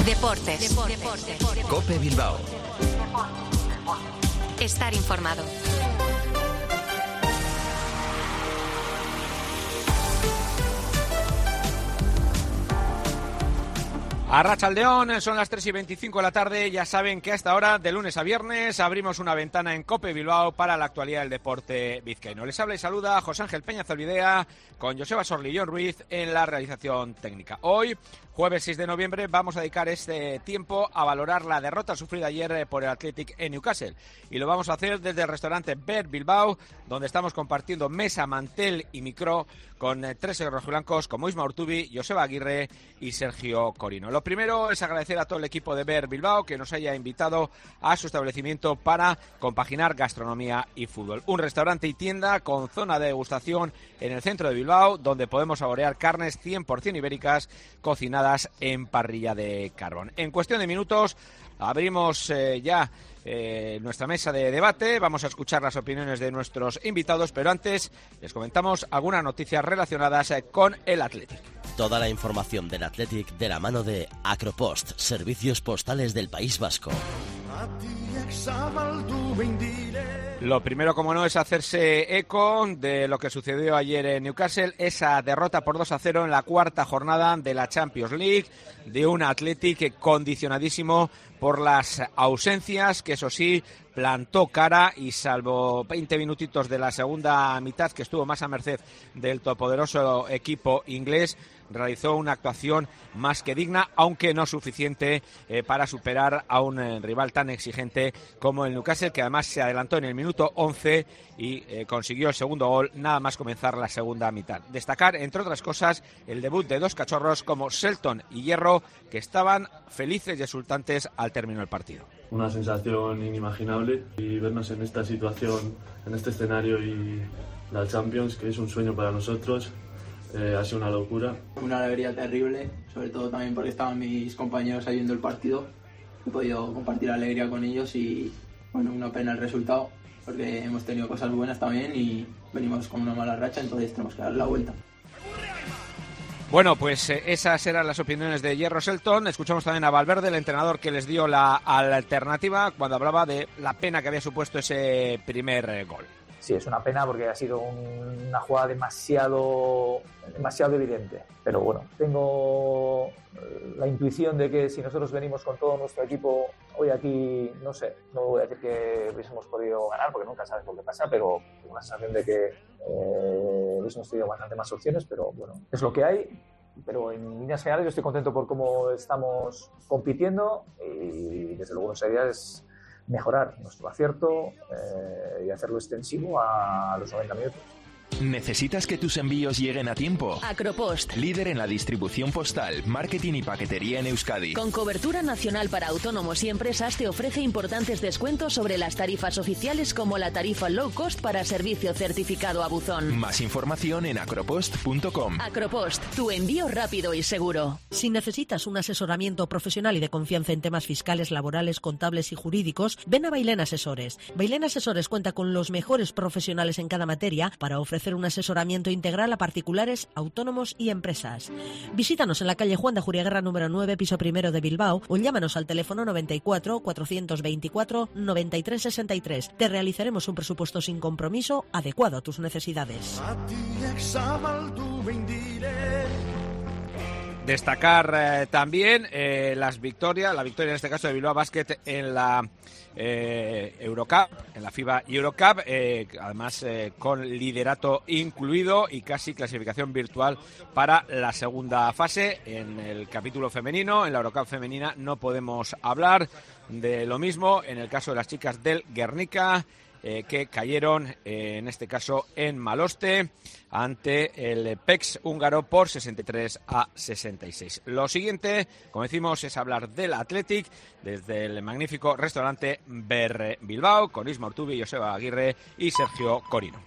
Deportes. COPE Bilbao. Estar informado. Arratsaldeón, son las 3:25 de la tarde. Ya saben que a esta hora, de lunes a viernes, abrimos una ventana en COPE Bilbao para la actualidad del deporte vizcaíno. Les habla y saluda José Ángel Peña Zolvidea, con Joseba Sorlillón Ruiz en la realización técnica. Hoy, jueves 6 de noviembre, vamos a dedicar este tiempo a valorar la derrota sufrida ayer por el Athletic en Newcastle. Y lo vamos a hacer desde el restaurante Ber Bilbao, donde estamos compartiendo mesa, mantel y micro con tres rojiblancos como Isma Urtubi, Joseba Aguirre y Sergio Corino. Lo primero es agradecer a todo el equipo de Ber Bilbao que nos haya invitado a su establecimiento para compaginar gastronomía y fútbol. Un restaurante y tienda con zona de degustación en el centro de Bilbao, donde podemos saborear carnes 100% ibéricas cocinadas en parrilla de carbón. En cuestión de minutos abrimos ya nuestra mesa de debate. Vamos a escuchar las opiniones de nuestros invitados, pero antes les comentamos algunas noticias relacionadas con el Athletic. Toda la información del Athletic de la mano de Acropost, servicios postales del País Vasco. Lo primero, como no, es hacerse eco de lo que sucedió ayer en Newcastle, esa derrota por 2-0 en la cuarta jornada de la Champions League, de un Athletic condicionadísimo por las ausencias, que eso sí, plantó cara y salvo 20 minutitos de la segunda mitad, que estuvo más a merced del todopoderoso equipo inglés, realizó una actuación más que digna, aunque no suficiente para superar a un rival tan exigente como el Newcastle, que además se adelantó en el minuto 11 y consiguió el segundo gol nada más comenzar la segunda mitad. Destacar, entre otras cosas, el debut de dos cachorros como Shelton y Hierro, que estaban felices y exultantes al término del partido. Una sensación inimaginable, y vernos en esta situación, en este escenario y la Champions, que es un sueño para nosotros, ha sido una locura. Una alegría terrible, sobre todo también porque estaban mis compañeros ahí viendo el partido. He podido compartir la alegría con ellos y, bueno, una pena el resultado, porque hemos tenido cosas buenas también y venimos con una mala racha, entonces tenemos que dar la vuelta. Bueno, pues esas eran las opiniones de Hierro Shelton. Escuchamos también a Valverde, el entrenador que les dio la alternativa cuando hablaba de la pena que había supuesto ese primer gol. Sí, es una pena porque ha sido una jugada demasiado evidente. Pero bueno, tengo la intuición de que si nosotros venimos con todo nuestro equipo hoy aquí, no sé, no voy a decir que hubiésemos podido ganar porque nunca sabes lo que pasa, pero tengo una sensación de que hubiésemos tenido bastante más opciones, pero bueno, es lo que hay. Pero en líneas generales yo estoy contento por cómo estamos compitiendo y desde luego sería es mejorar nuestro acierto y hacerlo extensivo a los 90 minutos. ¿Necesitas que tus envíos lleguen a tiempo? Acropost. Líder en la distribución postal, marketing y paquetería en Euskadi. Con cobertura nacional para autónomos y empresas, te ofrece importantes descuentos sobre las tarifas oficiales, como la tarifa low cost para servicio certificado a buzón. Más información en acropost.com. Acropost, tu envío rápido y seguro. Si necesitas un asesoramiento profesional y de confianza en temas fiscales, laborales, contables y jurídicos, ven a Bailén Asesores. Bailén Asesores cuenta con los mejores profesionales en cada materia para ofrecer un asesoramiento integral a particulares, autónomos y empresas. Visítanos en la calle Juan de Ajuriaguerra número 9, piso primero de Bilbao, o llámanos al teléfono 94 424 93 63. Te realizaremos un presupuesto sin compromiso adecuado a tus necesidades. Destacar también la victoria en este caso de Bilbao Basket en la Eurocup, en la FIBA Eurocup, además con liderato incluido y casi clasificación virtual para la segunda fase. En el capítulo femenino, en la Eurocup femenina, no podemos hablar de lo mismo en el caso de las chicas del Guernica, que cayeron, en este caso en Maloste, ante el PEX húngaro por 63-66. Lo siguiente, como decimos, es hablar del Athletic desde el magnífico restaurante Ber Bilbao, con Isma Urtubi, Joseba Aguirre y Sergio Corino.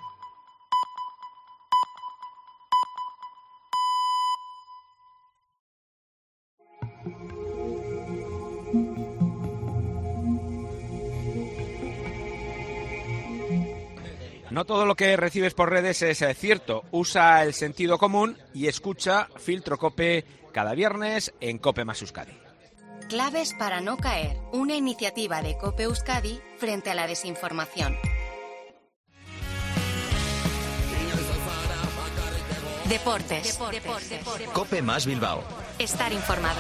No todo lo que recibes por redes es cierto. Usa el sentido común y escucha Filtro COPE cada viernes en COPE más Euskadi. Claves para no caer. Una iniciativa de COPE Euskadi frente a la desinformación. Deportes. COPE más Bilbao. Estar informado.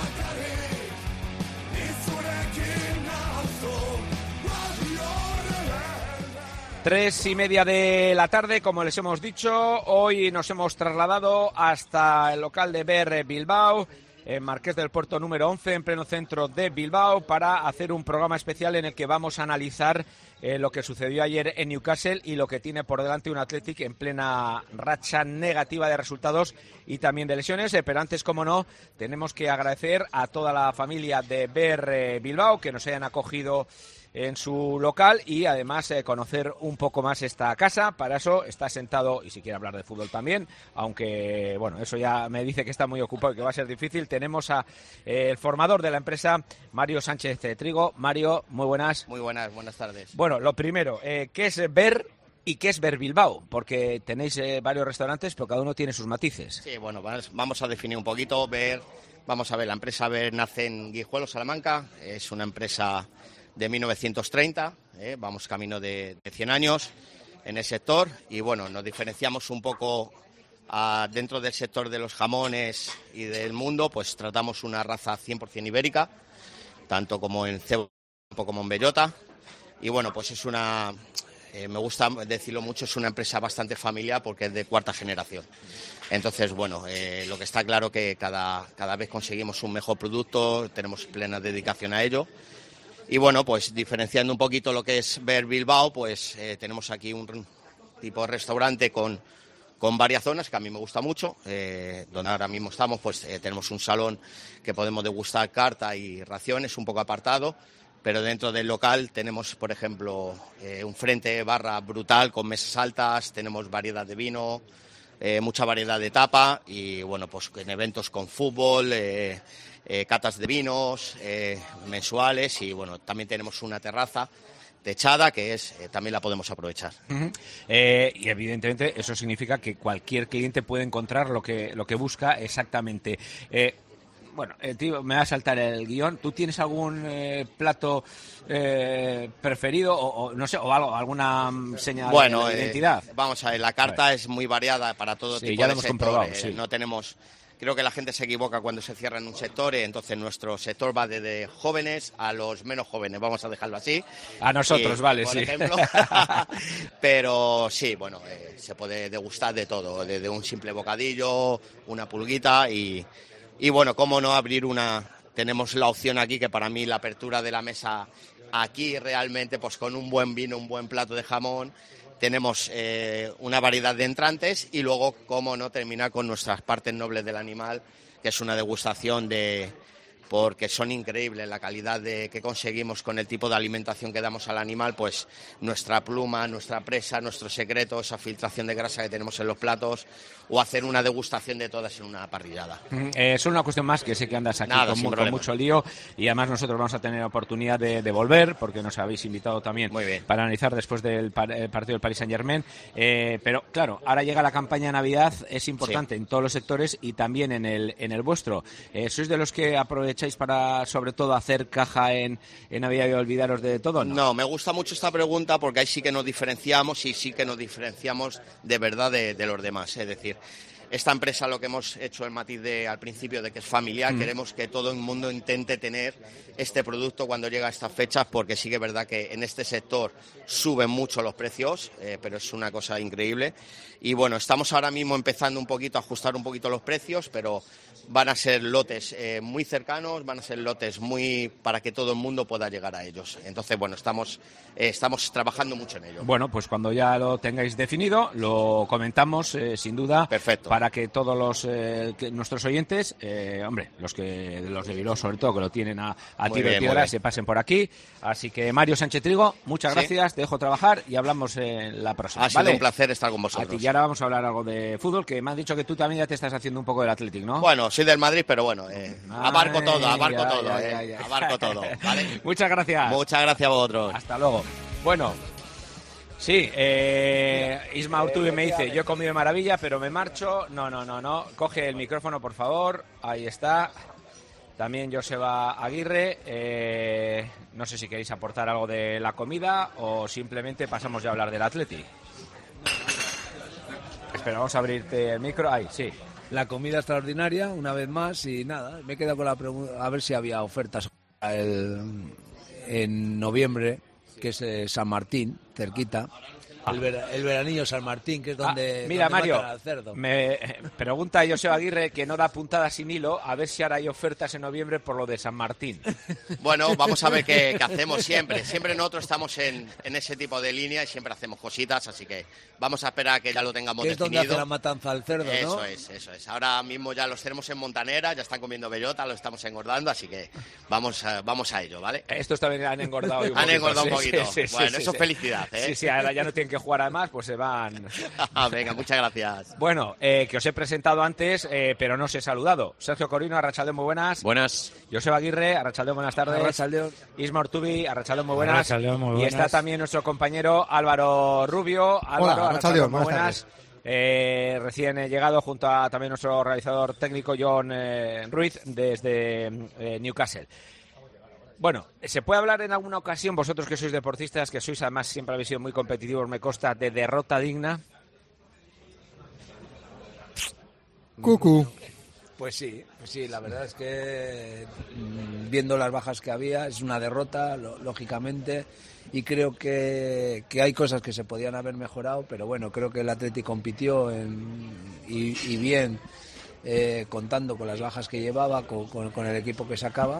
3:30 de la tarde, como les hemos dicho, hoy nos hemos trasladado hasta el local de BER Bilbao, en Marqués del Puerto número 11, en pleno centro de Bilbao, para hacer un programa especial en el que vamos a analizar lo que sucedió ayer en Newcastle y lo que tiene por delante un Athletic en plena racha negativa de resultados y también de lesiones. Pero antes, como no, tenemos que agradecer a toda la familia de BER Bilbao que nos hayan acogido en su local y además conocer un poco más esta casa. Para eso está sentado, y si quiere hablar de fútbol también, aunque bueno, eso ya me dice que está muy ocupado y que va a ser difícil. Tenemos a el formador de la empresa, Mario Sánchez Trigo. Mario, muy buenas. Muy buenas, buenas tardes. Bueno, lo primero, ¿qué es BER y qué es BER Bilbao? Porque tenéis varios restaurantes, pero cada uno tiene sus matices. Sí, bueno, vamos a definir un poquito. BER, vamos a ver, la empresa BER nace en Guijuelo, Salamanca. Es una empresa de 1930, vamos camino de 100 años en el sector y bueno, nos diferenciamos un poco dentro del sector de los jamones y del mundo, pues tratamos una raza 100% ibérica, tanto como en cebo como en bellota y bueno, pues es una, me gusta decirlo mucho, es una empresa bastante familiar porque es de cuarta generación. Entonces, bueno, lo que está claro que cada vez conseguimos un mejor producto, tenemos plena dedicación a ello. Y bueno, pues diferenciando un poquito lo que es BER Bilbao, pues tenemos aquí un tipo de restaurante con varias zonas que a mí me gusta mucho. Donde ahora mismo estamos, pues tenemos un salón que podemos degustar carta y raciones, un poco apartado. Pero dentro del local tenemos, por ejemplo, un frente barra brutal con mesas altas, tenemos variedad de vino, mucha variedad de tapa y bueno, pues en eventos con fútbol, catas de vinos mensuales y bueno, también tenemos una terraza techada que también la podemos aprovechar. Uh-huh. Y evidentemente eso significa que cualquier cliente puede encontrar lo que busca exactamente. Bueno, tío, me va a saltar el guión. ¿Tú tienes algún plato preferido o no sé, o algo, alguna señal de identidad? Vamos a ver, la carta es muy variada para todo tipo ya de hemos sector. Comprobado, sí. No tenemos. Creo que la gente se equivoca cuando se cierra en un sector, entonces nuestro sector va desde jóvenes a los menos jóvenes, vamos a dejarlo así. A nosotros, vale, por sí. ejemplo. Pero sí, bueno, se puede degustar de todo, desde un simple bocadillo, una pulguita y bueno, cómo no abrir tenemos la opción aquí que para mí la apertura de la mesa aquí realmente pues con un buen vino, un buen plato de jamón. Tenemos una variedad de entrantes y luego, cómo no, terminar con nuestras partes nobles del animal, que es una degustación porque son increíbles la calidad que conseguimos con el tipo de alimentación que damos al animal, pues nuestra pluma, nuestra presa, nuestro secreto, esa filtración de grasa que tenemos en los platos, o hacer una degustación de todas en una parrillada. Es una cuestión más, que sé que andas aquí con mucho lío y además nosotros vamos a tener oportunidad de volver porque nos habéis invitado también para analizar después del partido del Paris Saint-Germain, pero claro, ahora llega la campaña de Navidad, es importante en todos los sectores y también en el vuestro. ¿Sois de los que aprovecháis para sobre todo hacer caja en Navidad y olvidaros de todo? No, me gusta mucho esta pregunta porque ahí sí que nos diferenciamos y sí que nos diferenciamos de verdad de los demás, es decir, esta empresa, lo que hemos hecho el matiz al principio de que es familiar, queremos que todo el mundo intente tener este producto cuando llega a estas fechas, porque sí que es verdad que en este sector suben mucho los precios, pero es una cosa increíble. Y bueno, estamos ahora mismo empezando un poquito a ajustar un poquito los precios, pero van a ser lotes muy cercanos, van a ser lotes muy para que todo el mundo pueda llegar a ellos. Entonces, bueno, estamos trabajando mucho en ello. Bueno, pues cuando ya lo tengáis definido, lo comentamos sin duda. Perfecto. Para que todos nuestros oyentes, hombre, los de Bilbao sobre todo, que lo tienen a tiro de piedra, se pasen por aquí. Así que Mario Sánchez Trigo, muchas gracias, te dejo trabajar y hablamos en la próxima. Ha sido un placer estar con vosotros. A ti, y ahora vamos a hablar algo de fútbol, que me han dicho que tú también ya te estás haciendo un poco del Athletic, ¿no? Bueno, soy del Madrid, pero bueno, abarco todo, ¿vale? Muchas gracias. Muchas gracias a vosotros. Hasta luego. Bueno, sí, Isma Urtube me dice, yo he comido de maravilla, pero me marcho. No. Coge el micrófono, por favor. Ahí está. también Joseba Aguirre. No sé si queréis aportar algo de la comida o simplemente pasamos ya a hablar del Atleti. Espera, vamos a abrirte el micro. Ahí, sí. La comida extraordinaria, una vez más, y nada, me he quedado con la pregunta, a ver si había ofertas en noviembre, que es San Martín, cerquita. El veranillo San Martín, que es donde, mira, donde Mario, matan al cerdo. me pregunta Joseba Aguirre, que no da puntada sin hilo, a ver si ahora hay ofertas en noviembre por lo de San Martín. Bueno, vamos a ver qué hacemos siempre. Siempre nosotros estamos en ese tipo de línea y siempre hacemos cositas, así que vamos a esperar a que ya lo tengamos que es definido. Donde hace la matanza al cerdo, ¿no? Eso es. Ahora mismo ya los tenemos en Montanera, ya están comiendo bellota, lo estamos engordando, así que vamos a ello, ¿vale? Estos también han engordado un poquito. Han engordado un poquito. Sí, bueno, eso es felicidad, ¿eh? Sí, ahora ya no tienen que jugar además, pues se van. Venga, muchas gracias. Bueno, que os he presentado antes, pero no os he saludado. Sergio Corino, Arratsaldeon, muy buenas. Buenas. Joseba Aguirre, Arratsaldeon, buenas tardes. Arratsaldeon. Isma Ortubi, Arratsaldeon, muy buenas. Arratsaldeon, muy buenas. Y está también nuestro compañero Álvaro Rubio. Álvaro, hola, Arratsaldeon, muy buenas. Recién llegado junto a también nuestro realizador técnico John Ruiz desde Newcastle. Bueno, ¿se puede hablar en alguna ocasión, vosotros que sois deportistas, que sois además siempre habéis sido muy competitivos, me consta, de derrota digna? Cucú. Pues sí, la verdad es que viendo las bajas que había, es una derrota, lógicamente, y creo que hay cosas que se podían haber mejorado, pero bueno, creo que el Atleti compitió y bien, contando con las bajas que llevaba, con el equipo que sacaba.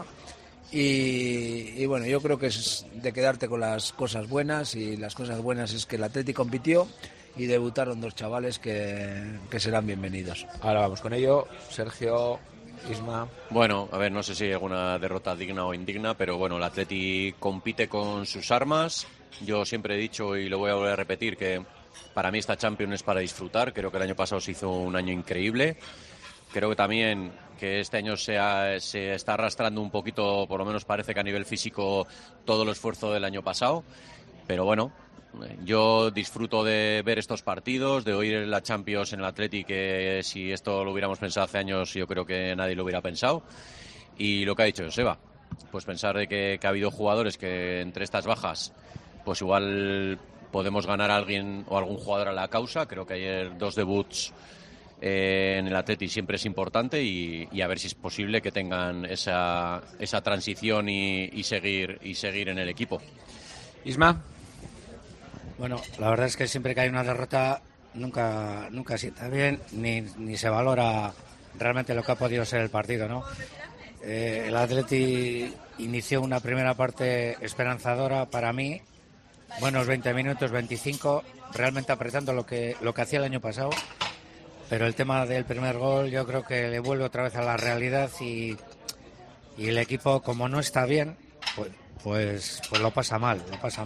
Y bueno, yo creo que es de quedarte con las cosas buenas, y las cosas buenas es que el Atleti compitió y debutaron dos chavales que serán bienvenidos. Ahora vamos con ello. Sergio, Isma. Bueno, a ver, no sé si hay alguna derrota digna o indigna, pero bueno, el Atleti compite con sus armas. Yo siempre he dicho, y lo voy a volver a repetir, que para mí esta Champions es para disfrutar. Creo que el año pasado se hizo un año increíble. Creo que también que este año se está arrastrando un poquito, por lo menos parece que a nivel físico, todo el esfuerzo del año pasado. Pero bueno, yo disfruto de ver estos partidos, de oír la Champions en el Atleti, que si esto lo hubiéramos pensado hace años yo creo que nadie lo hubiera pensado. Y lo que ha dicho Joseba, pues pensar de que ha habido jugadores que entre estas bajas, pues igual podemos ganar a alguien o algún jugador a la causa. Creo que ayer 2 debuts en el Atleti siempre es importante, y a ver si es posible que tengan esa transición y seguir en el equipo. Isma. Bueno, la verdad es que siempre que hay una derrota nunca sienta bien, ni se valora realmente lo que ha podido ser el partido, ¿no? El Atleti inició una primera parte esperanzadora para mí, buenos 20 minutos, 25, realmente apretando lo que hacía el año pasado. Pero el tema del primer gol yo creo que le vuelve otra vez a la realidad, y el equipo, como no está bien, pues lo pasa mal.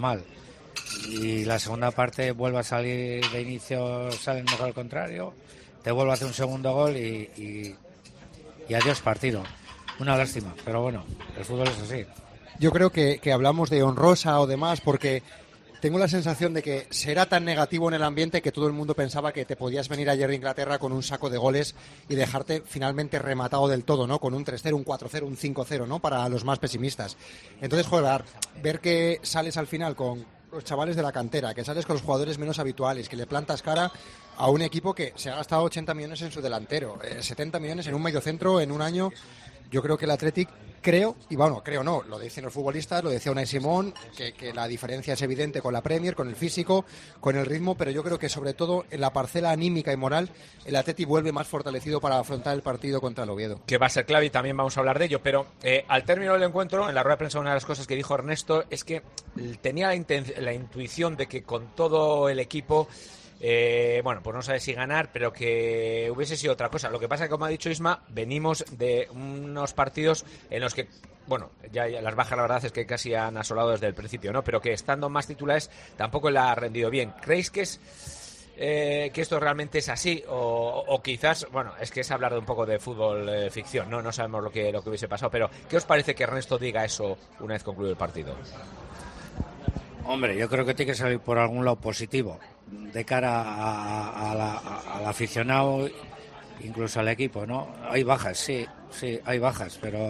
Y la segunda parte vuelve a salir de inicio, sale mejor al contrario, te vuelve a hacer un segundo gol y adiós partido. Una lástima, pero bueno, el fútbol es así. Yo creo que hablamos de honrosa o demás porque tengo la sensación de que será tan negativo en el ambiente que todo el mundo pensaba que te podías venir ayer de Inglaterra con un saco de goles y dejarte finalmente rematado del todo, ¿no? Con un 3-0, un 4-0, un 5-0, ¿no? Para los más pesimistas. Entonces, joder, ver que sales al final con los chavales de la cantera, que sales con los jugadores menos habituales, que le plantas cara a un equipo que se ha gastado 80 millones en su delantero, 70 millones en un mediocentro en un año. Yo creo que el Athletic, creo no, lo dicen los futbolistas, lo decía Unai Simón, que la diferencia es evidente con la Premier, con el físico, con el ritmo, pero yo creo que sobre todo en la parcela anímica y moral, el Athletic vuelve más fortalecido para afrontar el partido contra el Oviedo. Que va a ser clave y también vamos a hablar de ello, pero al término del encuentro, en la rueda de prensa, una de las cosas que dijo Ernesto es que tenía la intuición de que con todo el equipo, bueno, pues no sabe si ganar, pero que hubiese sido otra cosa. Lo que pasa es que, como ha dicho Isma, venimos de unos partidos en los que, bueno, ya las bajas la verdad es que casi han asolado desde el principio, ¿no? Pero que estando más titulares tampoco le ha rendido bien. ¿Creéis que esto realmente es así? O quizás, bueno, es que es hablar de un poco de fútbol ficción, ¿no? No sabemos lo que hubiese pasado, pero ¿qué os parece que Ernesto diga eso una vez concluido el partido? Hombre, yo creo que tiene que salir por algún lado positivo de cara al aficionado, incluso al equipo, ¿no? Hay bajas, sí, hay bajas, pero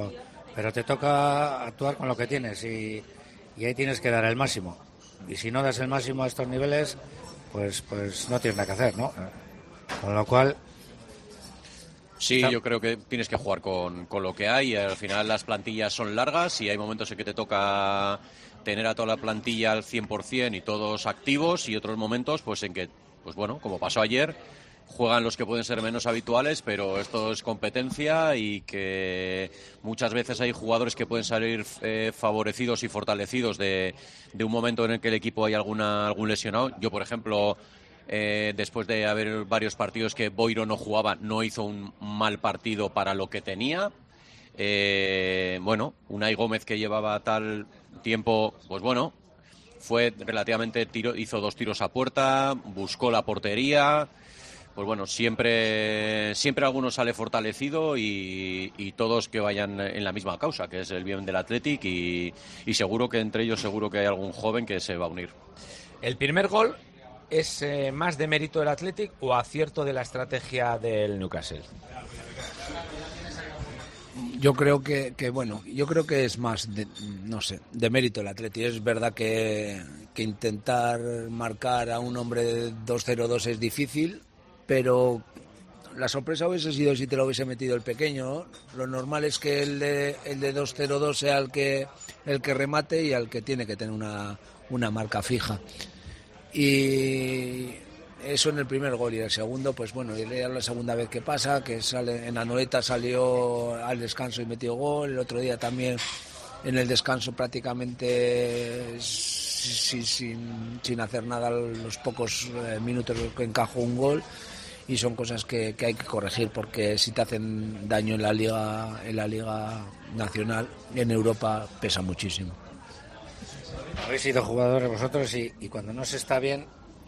pero te toca actuar con lo que tienes y ahí tienes que dar el máximo. Y si no das el máximo a estos niveles, pues no tienes nada que hacer, ¿no? Con lo cual... Sí, yo creo que tienes que jugar con lo que hay. Al final las plantillas son largas y hay momentos en que te toca tener a toda la plantilla al 100% y todos activos, y otros momentos pues en que, pues bueno, como pasó ayer, juegan los que pueden ser menos habituales, pero esto es competencia y que muchas veces hay jugadores que pueden salir favorecidos y fortalecidos de un momento en el que el equipo hay algún lesionado. Yo, por ejemplo, después de haber varios partidos que Boiro no jugaba, no hizo un mal partido para lo que tenía. Unai Gómez, que llevaba tal tiempo, pues bueno, fue relativamente hizo 2 tiros a puerta, buscó la portería. Pues bueno, siempre alguno sale fortalecido y todos que vayan en la misma causa, que es el bien del Athletic, y seguro que entre ellos seguro que hay algún joven que se va a unir. ¿El primer gol es más de mérito del Athletic o acierto de la estrategia del Newcastle? Yo creo que es más de mérito el Athletic. Es verdad que intentar marcar a un hombre de 2-0-2 es difícil, pero la sorpresa hubiese sido si te lo hubiese metido el pequeño, ¿no? Lo normal es que el de 2-0-2 sea el que remate y al que tiene que tener una marca fija. Y eso en el primer gol, y el segundo, pues bueno, ya la segunda vez que pasa, que sale en Anoeta, salió al descanso y metió gol. El otro día también en el descanso prácticamente sin hacer nada, los pocos minutos que encajó un gol. Y son cosas que hay que corregir, porque si te hacen daño en la liga nacional, en Europa pesa muchísimo. Habéis sido jugadores vosotros y cuando no se está bien,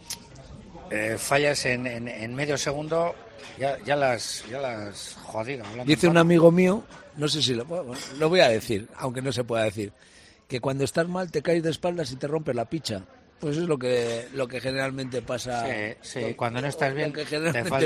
fallas en medio segundo, ya las jodido. Dice un amigo mío, no sé si lo voy a decir, aunque no se pueda decir, que cuando estás mal te caes de espaldas y te rompes la picha. Pues es lo que generalmente pasa. Sí, cuando no estás bien te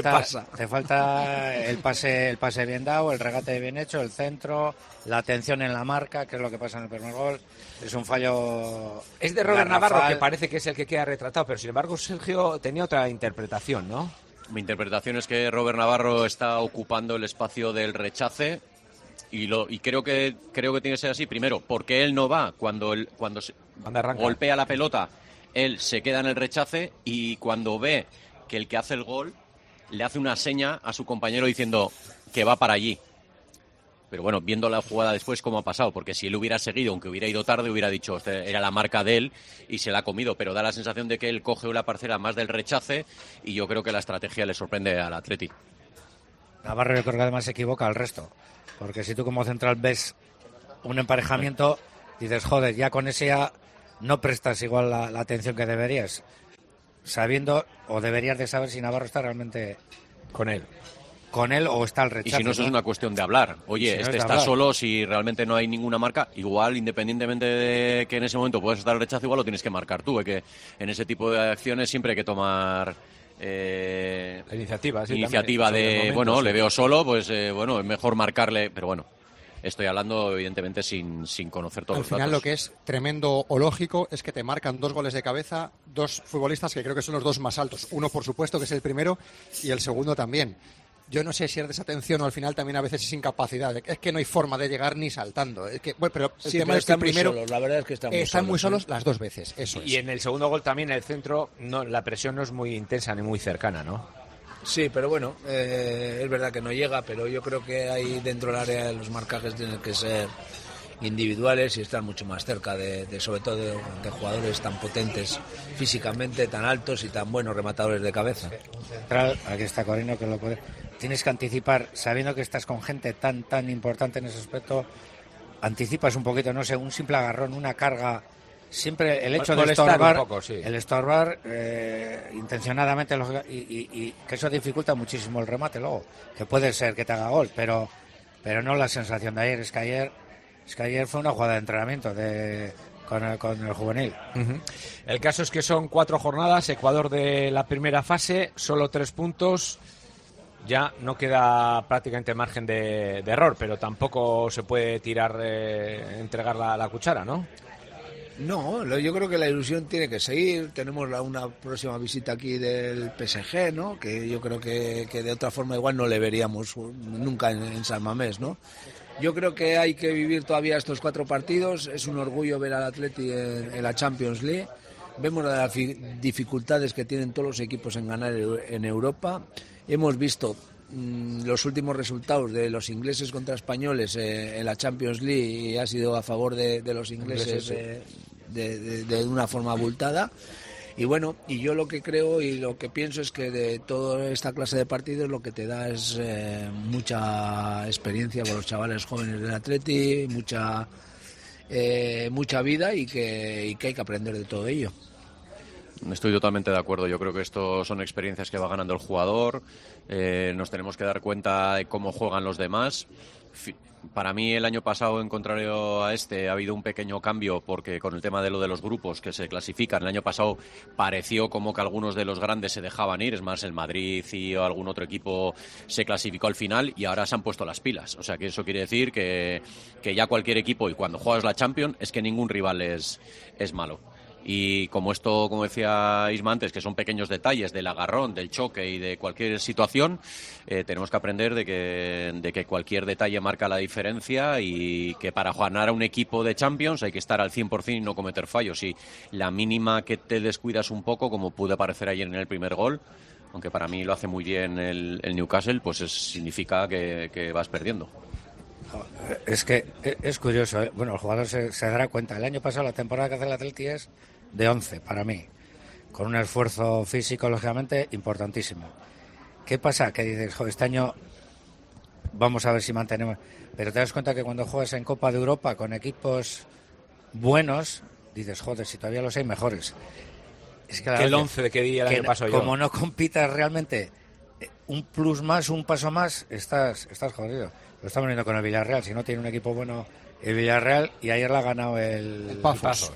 falta el pase bien dado, el regate bien hecho, el centro, la atención en la marca, que es lo que pasa en el primer gol. Es un fallo. Es de Robert Navarro, que parece que es el que queda retratado, pero sin embargo Sergio tenía otra interpretación, ¿no? Mi interpretación es que Robert Navarro está ocupando el espacio del rechace. Y creo que tiene que ser así. Primero, porque él no va cuando golpea la pelota. Él se queda en el rechace, y cuando ve que el que hace el gol le hace una seña a su compañero diciendo que va para allí. Pero bueno, viendo la jugada después cómo ha pasado, porque si él hubiera seguido, aunque hubiera ido tarde, hubiera dicho, era la marca de él y se la ha comido, pero da la sensación de que él coge la parcela más del rechace, y yo creo que la estrategia le sorprende al Athletic. Navarro, yo creo que además se equivoca al resto, porque si tú como central ves un emparejamiento, dices, joder, ya con ese ya no prestas igual la atención que deberías, sabiendo, o deberías de saber si Navarro está realmente con él o está al rechazo. Y si no, eso es una cuestión de hablar. Oye, si está solo, si realmente no hay ninguna marca, igual, independientemente de que en ese momento puedas estar al rechazo, igual lo tienes que marcar tú. Que en ese tipo de acciones siempre hay que tomar la iniciativa de, bueno, le veo solo, pues bueno, es mejor marcarle, pero bueno. Estoy hablando, evidentemente, sin conocer todos los datos. Al final, lo que es tremendo o lógico es que te marcan 2 goles de cabeza, 2 futbolistas que creo que son los 2 más altos. Uno, por supuesto, que es el primero, y el segundo también. Yo no sé si es desatención o al final también a veces es incapacidad. Es que no hay forma de llegar ni saltando. Es que, bueno, pero el tema es que primero solos, la verdad es que están muy solos las 2 veces. Eso es. Y en el segundo gol también, el centro, la presión no es muy intensa ni muy cercana, ¿no? Sí, pero bueno, es verdad que no llega, pero yo creo que ahí dentro del área los marcajes tienen que ser individuales y estar mucho más cerca sobre todo de jugadores tan potentes físicamente, tan altos y tan buenos rematadores de cabeza. Central, aquí está Corino, que lo puede. Tienes que anticipar, sabiendo que estás con gente tan importante en ese aspecto, anticipas un poquito, no sé, un simple agarrón, una carga. Siempre el hecho de estorbar, el estorbar intencionadamente, y que eso dificulta muchísimo el remate luego, que puede ser que te haga gol, pero no la sensación de ayer. Es que ayer fue una jugada de entrenamiento con el juvenil. El caso es que son 4 jornadas, Ecuador de la primera fase, solo 3 puntos. ya no queda prácticamente margen de error, pero tampoco se puede entregar la cuchara, ¿no? No, yo creo que la ilusión tiene que seguir. Tenemos una próxima visita aquí del PSG, ¿no? Que yo creo que de otra forma igual no le veríamos nunca en San Mamés, ¿no? Yo creo que hay que vivir todavía estos 4 partidos. Es un orgullo ver al Atleti en la Champions League. Vemos las dificultades que tienen todos los equipos en ganar en Europa. Hemos visto los últimos resultados de los ingleses contra españoles en la Champions League y ha sido a favor de los ingleses de una forma abultada. Y bueno, y yo lo que creo y lo que pienso es que de toda esta clase de partidos lo que te da es mucha experiencia con los chavales jóvenes del Atleti, mucha vida y que hay que aprender de todo ello. Estoy totalmente de acuerdo. Yo creo que esto son experiencias que va ganando el jugador. Nos tenemos que dar cuenta de cómo juegan los demás. Para mí el año pasado, en contrario a ha habido un pequeño cambio porque con el tema de los grupos que se clasifican, el año pasado pareció como que algunos de los grandes se dejaban ir, es más, el Madrid y algún otro equipo se clasificó al final y ahora se han puesto las pilas. O sea que eso quiere decir que ya cualquier equipo, y cuando juegas la Champions, es que ningún rival es malo. Y como decía Isma antes, que son pequeños detalles del agarrón, del choque y de cualquier situación, tenemos que aprender de que cualquier detalle marca la diferencia y que para ganar a un equipo de Champions hay que estar al 100% y no cometer fallos. Y la mínima que te descuidas un poco, como pude parecer ayer en el primer gol, aunque para mí lo hace muy bien el Newcastle, pues significa que vas perdiendo. Es que es curioso, ¿eh? Bueno, el jugador se dará cuenta. El año pasado la temporada que hace el Atleti es de 11 para mí, con un esfuerzo físico lógicamente importantísimo. ¿Qué pasa? Que dices, joder, este año vamos a ver si mantenemos, pero te das cuenta que cuando juegas en Copa de Europa con equipos buenos, dices, joder, si todavía los hay mejores. Es que el 11 de qué día el año pasado yo. Como no compitas realmente un plus más, un paso más, estás jodido. Lo estamos viendo con el Villarreal. Si no tiene un equipo bueno el Villarreal, y ayer la ha ganado el Pazos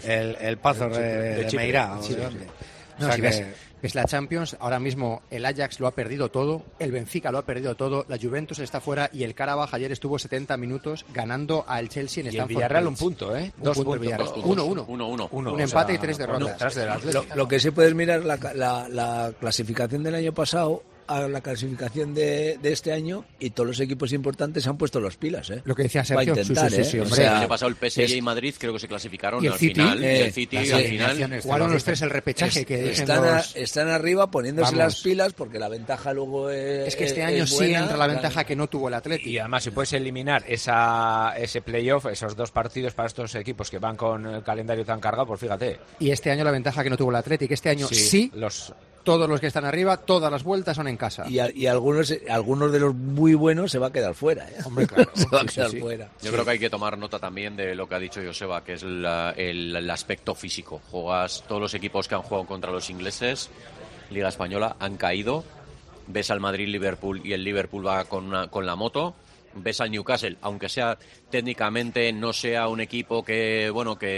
de Meirá. No, o sea, si ves la Champions, ahora mismo el Ajax lo ha perdido todo, el Benfica lo ha perdido todo, la Juventus está fuera y el Karabaj ayer estuvo 70 minutos ganando al Chelsea en Stamford Bridge. Y el Villarreal un punto, ¿eh? 2 puntos. 1-1. Un empate y 3 derrotas. Lo que sí puedes mirar la clasificación del año pasado a la clasificación de este año y todos los equipos importantes se han puesto las pilas, ¿eh? Lo que decía Sergio, sí, o sea, el año pasado el PSG y Madrid creo que se clasificaron al final, y el City al final jugaron los tres el repechaje están arriba poniéndose las pilas porque la ventaja luego es que este año sí entra la ventaja que no tuvo el Atleti. Y además si puedes eliminar ese playoff, esos 2 partidos para estos equipos que van con el calendario tan cargado, pues fíjate. Y este año la ventaja que no tuvo el Atleti, que este año sí todos los que están arriba, todas las vueltas son en casa. Y algunos de los muy buenos se va a quedar fuera, ¿eh? Hombre, claro. Se va a quedar fuera. Yo creo que hay que tomar nota también de lo que ha dicho Joseba, que es el aspecto físico. Todos los equipos que han jugado contra los ingleses, Liga Española, han caído. Ves al Madrid-Liverpool y el Liverpool va con la moto. Ves al Newcastle, aunque sea técnicamente no sea un equipo que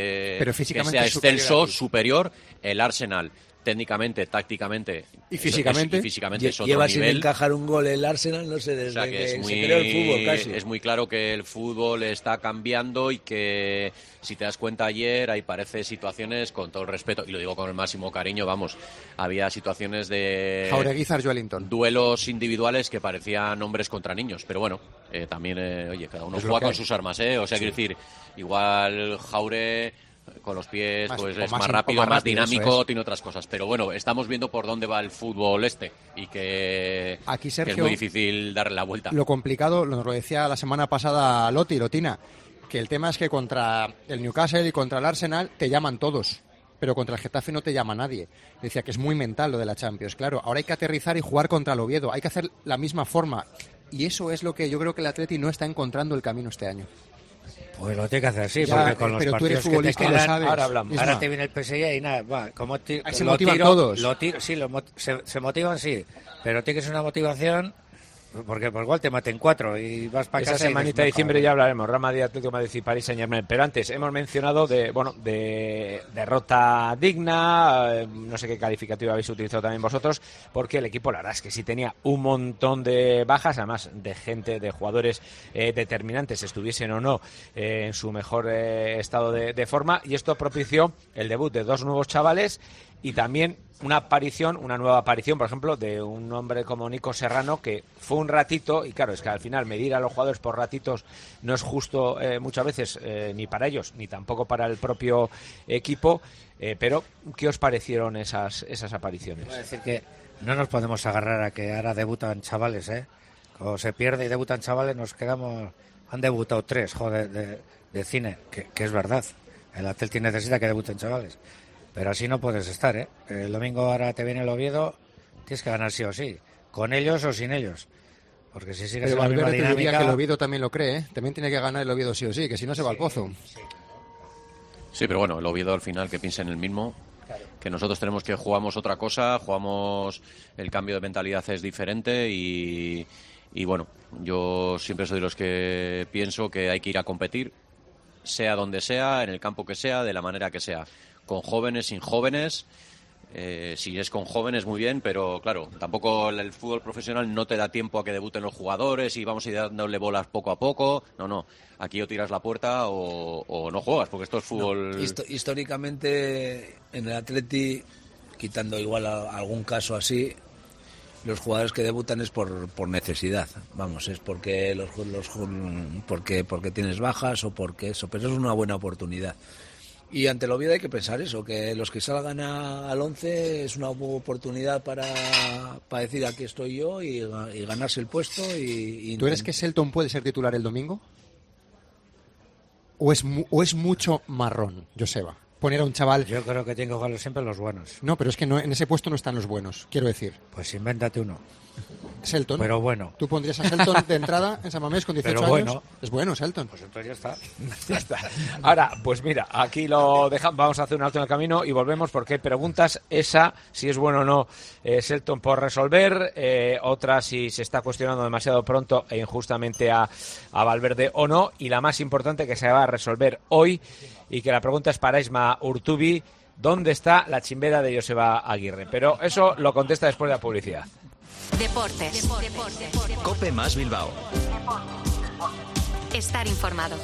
sea excelso, superior, el Arsenal técnicamente, tácticamente y físicamente es otro lleva nivel. Sin encajar un gol el Arsenal, no sé, desde que se creó el fútbol casi. Es muy claro que el fútbol está cambiando y que, si te das cuenta ayer, ahí parece situaciones, con todo el respeto, y lo digo con el máximo cariño, había situaciones de Jauregui, Wellington, duelos individuales que parecían hombres contra niños, pero bueno, también, cada uno juega con sus armas, o sea, quiero decir, igual Jaure con los pies es más rápido, más dinámico, tiene otras cosas, pero bueno, estamos viendo por dónde va el fútbol y que, aquí, Sergio, que es muy difícil darle la vuelta. Lo complicado, nos lo decía la semana pasada Lotina, que el tema es que contra el Newcastle y contra el Arsenal te llaman todos, pero contra el Getafe no te llama nadie. Decía que es muy mental lo de la Champions. Claro, ahora hay que aterrizar y jugar contra el Oviedo, hay que hacer la misma forma, y eso es lo que yo creo que el Atleti no está encontrando el camino este año. Pues lo tiene que hacer así, porque con los partidos que te quedan, ahora hablamos. Ahora te viene el PSG y nada, se motivan todos. Se motivan, sí, pero tiene que ser una motivación Porque por igual te maten 4 y vas para casa. Esa semanita de diciembre ya hablaremos, Real Madrid, Atlético de Madrid y Paris Saint-Germain. Pero antes hemos mencionado de derrota digna, no sé qué calificativo habéis utilizado también vosotros, porque el equipo, la verdad es que sí tenía un montón de bajas, además de gente, de jugadores determinantes, estuviesen o no en su mejor estado de forma, y esto propició el debut de 2 nuevos chavales y también una nueva aparición, por ejemplo, de un hombre como Nico Serrano, que fue un ratito, y claro, es que al final medir a los jugadores por ratitos no es justo muchas veces, ni para ellos, ni tampoco para el propio equipo, pero ¿qué os parecieron esas apariciones? Voy a decir que no nos podemos agarrar a que ahora debutan chavales, Cuando se pierde y debutan chavales nos quedamos... Han debutado 3, joder, de cine, que es verdad. El Atleti necesita que debuten chavales. Pero así no puedes estar, El domingo ahora te viene el Oviedo, tienes que ganar sí o sí, con ellos o sin ellos. Porque si sigues en la misma dinámica... Te diría que el Oviedo también lo cree, También tiene que ganar el Oviedo sí o sí, que si no se va al pozo. Sí, pero bueno, el Oviedo al final que piensa en el mismo, que nosotros tenemos que jugamos otra cosa, el cambio de mentalidad es diferente y bueno, yo siempre soy de los que pienso que hay que ir a competir, sea donde sea, en el campo que sea, de la manera que sea. Con jóvenes, sin jóvenes, si es con jóvenes muy bien, pero claro, tampoco el fútbol profesional no te da tiempo a que debuten los jugadores y vamos a ir dándole bolas poco a poco. No, aquí o tiras la puerta o no juegas, porque esto es fútbol... No, históricamente en el Atleti, quitando igual algún caso así, los jugadores que debutan es por necesidad, es porque porque tienes bajas o porque eso, pero es una buena oportunidad. Y ante el Oviedo hay que pensar eso, que los que salgan al 11 es una oportunidad para decir aquí estoy yo y ganarse el puesto. ¿Tú crees que Shelton puede ser titular el domingo? ¿O es mucho marrón, Joseba? Poner a un chaval... Yo creo que tiene que jugar siempre los buenos. No, pero es que en ese puesto no están los buenos, quiero decir. Pues invéntate uno. Shelton. Pero bueno. ¿Tú pondrías a Shelton de entrada en San Mamés con 18 años? Es bueno, Shelton. Pues entonces ya está. Ya está. Ahora, pues mira, aquí lo dejamos, vamos a hacer un alto en el camino y volvemos porque hay preguntas. Esa, si es bueno o no Shelton por resolver. Otra, si se está cuestionando demasiado pronto e injustamente a Valverde o no. Y la más importante, que se va a resolver hoy y que la pregunta es para Isma Urtubi. ¿Dónde está la chimbera de Joseba Aguirre? Pero eso lo contesta después de la publicidad. Deportes. COPE más Bilbao. Estar informado.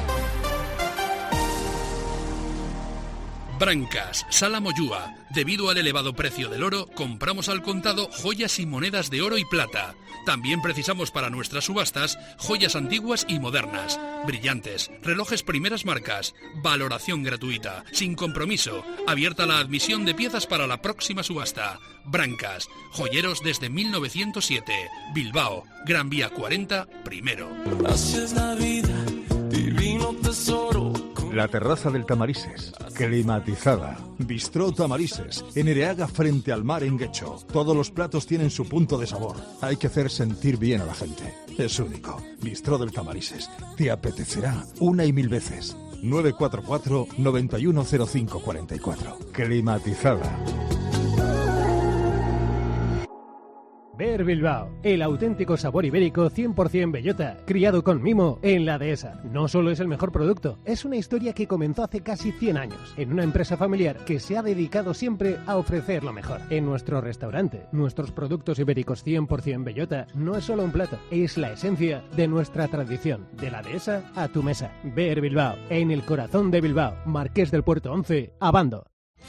Brancas, Sala Moyúa. Debido al elevado precio del oro, compramos al contado joyas y monedas de oro y plata. También precisamos para nuestras subastas joyas antiguas y modernas, brillantes, relojes primeras marcas, valoración gratuita, sin compromiso, abierta la admisión de piezas para la próxima subasta. Brancas, joyeros desde 1907, Bilbao, Gran Vía 40, primero. Gracias la vida, divino tesoro. La terraza del Tamarises, climatizada. Bistró Tamarises, en Ereaga frente al mar en Guecho. Todos los platos tienen su punto de sabor. Hay que hacer sentir bien a la gente. Es único. Bistró del Tamarises. Te apetecerá una y mil veces. 944-910544. Climatizada. Beer Bilbao, el auténtico sabor ibérico 100% bellota, criado con mimo en la dehesa. No solo es el mejor producto, es una historia que comenzó hace casi 100 años, en una empresa familiar que se ha dedicado siempre a ofrecer lo mejor. En nuestro restaurante, nuestros productos ibéricos 100% bellota no es solo un plato, es la esencia de nuestra tradición, de la dehesa a tu mesa. Beer Bilbao, en el corazón de Bilbao, Marqués del Puerto 11, Abando.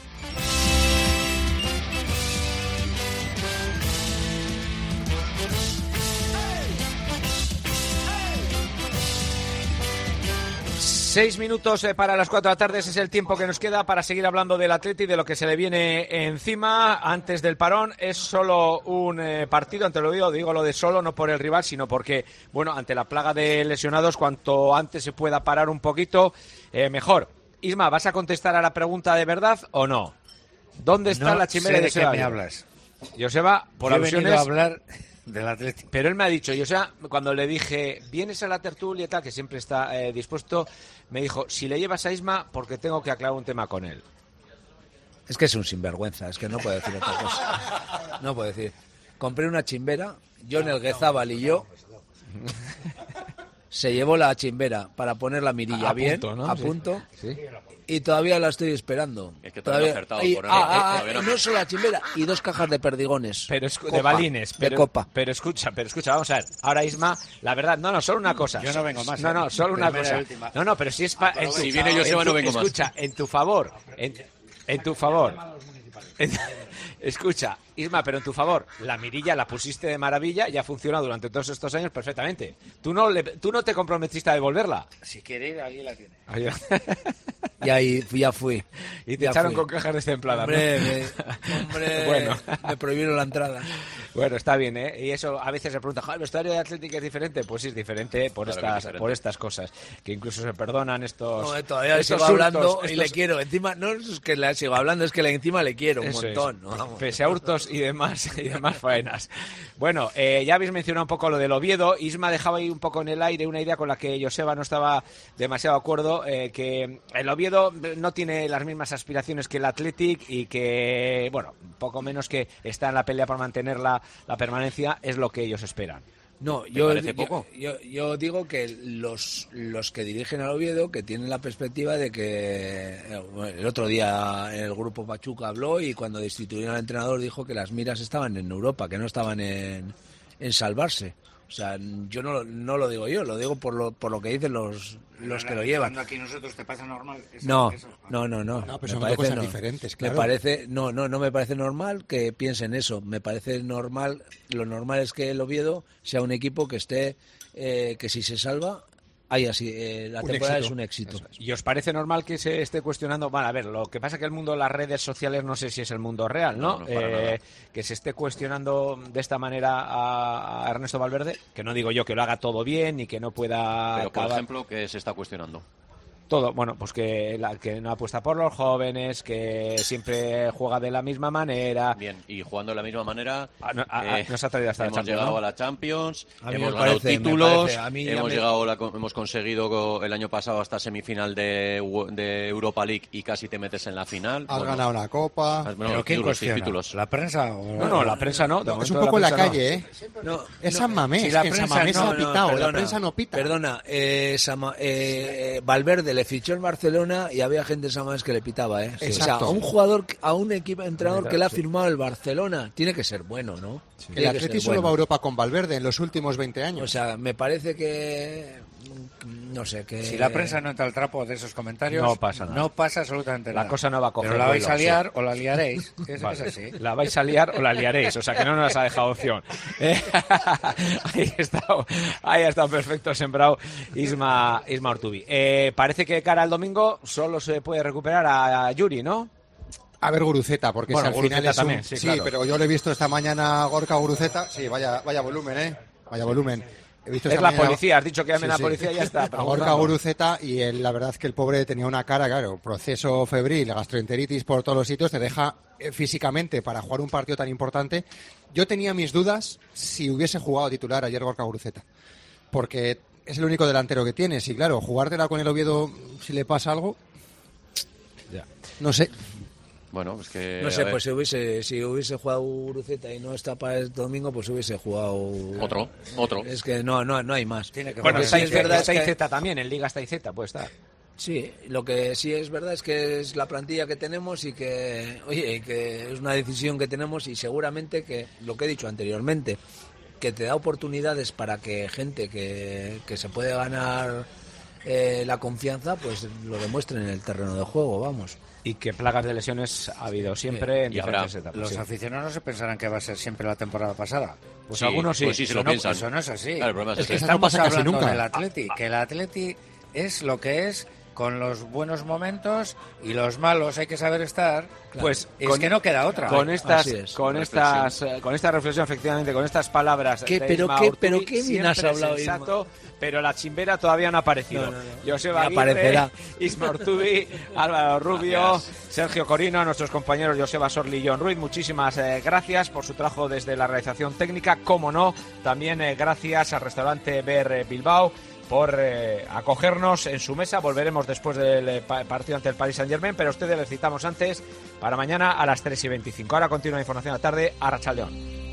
Seis minutos para las 4 de la tarde, ese es el tiempo que nos queda para seguir hablando del Atleti y de lo que se le viene encima antes del parón. Es solo un partido, ante lo digo lo de solo, no por el rival, sino porque, bueno, ante la plaga de lesionados, cuanto antes se pueda parar un poquito, mejor. Isma, ¿vas a contestar a la pregunta de verdad o no? ¿Dónde está la chimera de Joseba? ¿De qué me hablas? Joseba, por alusiones... He venido a hablar del Atlético. Pero él me ha dicho, cuando le dije, vienes a la tertulia y tal, que siempre está dispuesto, me dijo, si le llevas a Isma, porque tengo que aclarar un tema con él. Es que es un sinvergüenza, es que no puede decir otra cosa. No puede decir. Compré una chimbera John Elguezábal y yo, se llevó la chimbera para poner la mirilla bien, a punto, Sí. y todavía la estoy esperando. Es que todavía no he acertado por no solo la chimbera, y 2 cajas de perdigones. Pero Copa, de balines, de copa. Pero escucha, vamos a ver. Ahora, Isma, la verdad, solo una cosa. Yo no vengo más. No, solo una Primera y cosa. última. No, pero si es Si viene Joseba no vengo más. Escucha, en tu favor. En tu favor. Escucha, Isma, pero en tu favor, la mirilla la pusiste de maravilla y ha funcionado durante todos estos años perfectamente. ¿Tú no te comprometiste a devolverla? Si quiere ir, ahí la tiene. Y ahí ya fui. Y te echaron con cajas destempladas, hombre, ¿no? Bueno. Me prohibieron la entrada. Bueno, está bien, ¿eh? Y eso a veces se pregunta, ¿el vestuario de Athletic es diferente? Pues sí, es diferente por estas cosas, que incluso se perdonan estos... No, todavía le sigo hablando y le quiero. Encima, no es que le sigo hablando, es que encima le quiero un montón. ¿No? Pese a hurtos y demás faenas. Bueno, ya habéis mencionado un poco lo del Oviedo. Isma dejaba ahí un poco en el aire una idea con la que Joseba no estaba demasiado de acuerdo, que el Oviedo no tiene las mismas aspiraciones que el Athletic y que, bueno, poco menos que está en la pelea por mantener la permanencia, es lo que ellos esperan. No, yo digo que los que dirigen al Oviedo, que tienen la perspectiva de que el otro día el grupo Pachuca habló y cuando destituyeron al entrenador dijo que las miras estaban en Europa, que no estaban en salvarse. O sea, yo no lo digo yo, lo digo por lo que dicen los que lo llevan. Aquí nosotros te pasa normal. No. No, pero son cosas diferentes, claro. No me parece normal que piensen eso. Me parece normal, lo normal es que el Oviedo sea un equipo que esté, que si se salva, la temporada es un éxito. ¿Y os parece normal que se esté cuestionando? Bueno, a ver, lo que pasa es que el mundo de las redes sociales no sé si es el mundo real, ¿no? No, para nada. Que se esté cuestionando de esta manera a Ernesto Valverde, que no digo yo que lo haga todo bien y que no pueda... Pero, por ejemplo, ¿qué se está cuestionando? Todo, bueno, pues que no apuesta por los jóvenes, que siempre juega de la misma manera. Bien, y jugando de la misma manera nos ha traído hasta hemos la Champions, llegado ¿no? a la Champions, A mí hemos me ganado parece, títulos, hemos hemos conseguido el año pasado hasta semifinal de Europa League y casi te metes en la final. Has ganado una copa. ¿Pero quién cuestiona? Títulos. ¿La prensa? No, la prensa no. Es un poco en la calle, ¿eh? No, es San Mamés, si la que en San prensa Mamés ha pitado, la prensa no pita. Perdona, Valverde le fichó en Barcelona y había gente en San Mamés que le pitaba, ¿eh? Exacto. O sea, a un jugador, a un entrenador que le ha firmado el Barcelona, tiene que ser bueno, ¿no? Sí. El Atleti solo va a Europa con Valverde en los últimos 20 años. O sea, me parece que... No sé, que... Si la prensa no entra al trapo de esos comentarios, no pasa nada. No pasa absolutamente nada. La cosa no va a coger. Pero la vais vuelo, a liar sí. o la liaréis. Es así. La vais a liar o la liaréis. O sea, que no nos ha dejado opción. Ahí ha estado perfecto sembrado Isma Ortubi. Parece que cara al domingo solo se puede recuperar a Yuri, ¿no? A ver Guruceta, porque bueno, si al final es también, sí, claro. Pero yo lo he visto esta mañana Gorka Guruceta. Sí, vaya volumen, ¿eh? Vaya volumen. He visto es esta la mañana... policía, has dicho que llamen a la policía y ya está. A Gorka Guruceta y la verdad es que el pobre tenía una cara, claro, proceso febril, gastroenteritis por todos los sitios, te deja físicamente para jugar un partido tan importante. Yo tenía mis dudas si hubiese jugado titular ayer Gorka Guruceta, porque es el único delantero que tienes y claro, jugártela con el Oviedo si le pasa algo, ya. No sé. Bueno, es que... No sé, pues si hubiese jugado Guruceta y no está para el domingo, pues hubiese jugado... Otro. Es que no hay más. Bueno, está Izeta también, en Liga está Izeta, puede estar. Sí, lo que sí es verdad es que es la plantilla que tenemos y que, oye, que es una decisión que tenemos y seguramente que, lo que he dicho anteriormente, que te da oportunidades para que gente que se puede ganar la confianza, pues lo demuestre en el terreno de juego, vamos. Y que plagas de lesiones ha habido siempre en diferentes etapas. Los aficionados no se pensarán que va a ser siempre la temporada pasada. Pues sí, algunos sí. Pues sí se lo piensan. Eso no es así. Claro, el problema es que ese. estamos hablando nunca. del Atleti, que el Atleti es lo que es, con los buenos momentos y los malos hay que saber estar. Claro. Pues es que no queda otra. Con esta reflexión, efectivamente, con estas palabras. Pero qué bien has hablado, sensato, pero la chimbera todavía no ha aparecido. No. Joseba Aguirre, aparecerá. Isma Ortubi, Álvaro Rubio, Sergio Corino, nuestros compañeros Joseba Sorli y John Ruiz. Muchísimas gracias por su trabajo desde la realización técnica. Como no, también gracias al restaurante Ver Bilbao por acogernos en su mesa. Volveremos después del partido ante el Paris Saint-Germain, pero a ustedes les citamos antes para mañana a las 3:25. Ahora continúa información a la tarde. Arratsaldeon.